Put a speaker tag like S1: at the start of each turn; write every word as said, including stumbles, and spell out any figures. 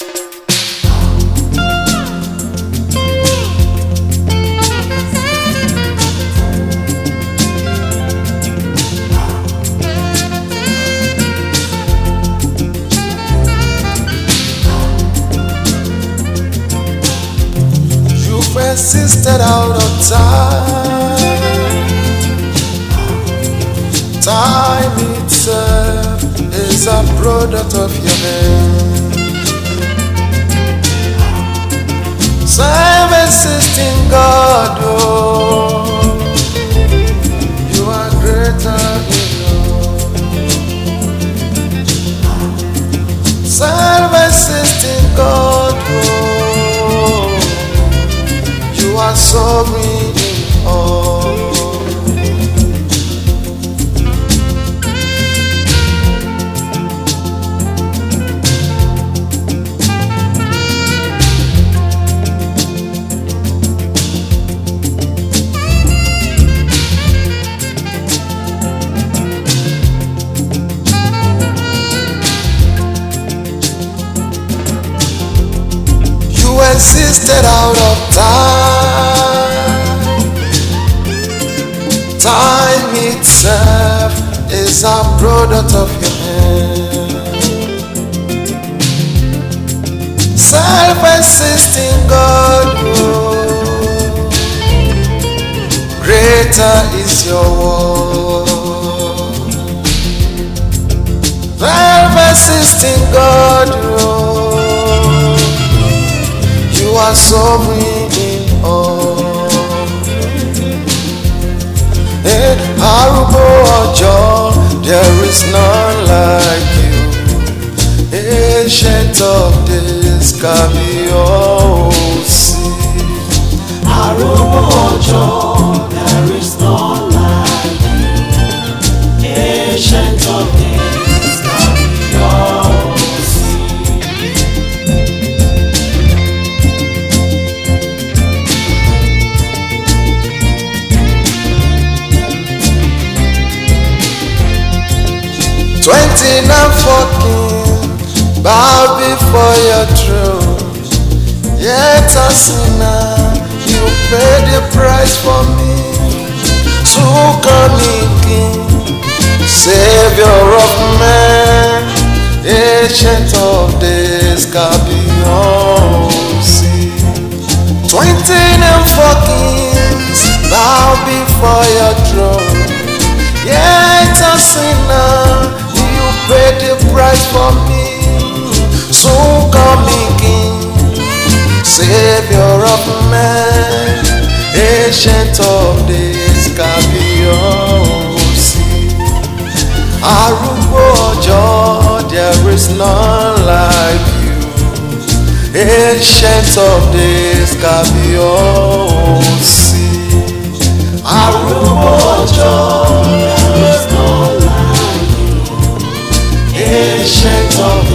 S1: Persisted out of time. Time itself is a product of your hand. Self-existing God, oh, you are greater in love. Self-existing God, oh, you are sovereign in all. You existed out of time. Time itself is a product of your hand. Self-existing God, oh, greater is your word. Self-existing God, oh, you are sovereign in all. Eh, Arúgbó ọjọ́, there is none like you. Ancient of days, Kábíyèsí.
S2: Arúgbó ọjọ́, there is none like you. Ancient of days, Kábíyèsí.
S1: Twenty and fourteen, bow before your throne. Yet a sinner, you paid the price for me. So coming King, Savior of men, Ancient of days, Kábíyèsí. Twenty and four kings, bow before your throne. Yet a sinner, you paid the price for me. So coming King, Savior of men, Ancient of days, Kábíyèsí. Arúgbó ọjọ́, there is none like you. Ancient of days, Kábíyèsí. Arúgbó ọjọ́,
S2: there is none like you. Ancient of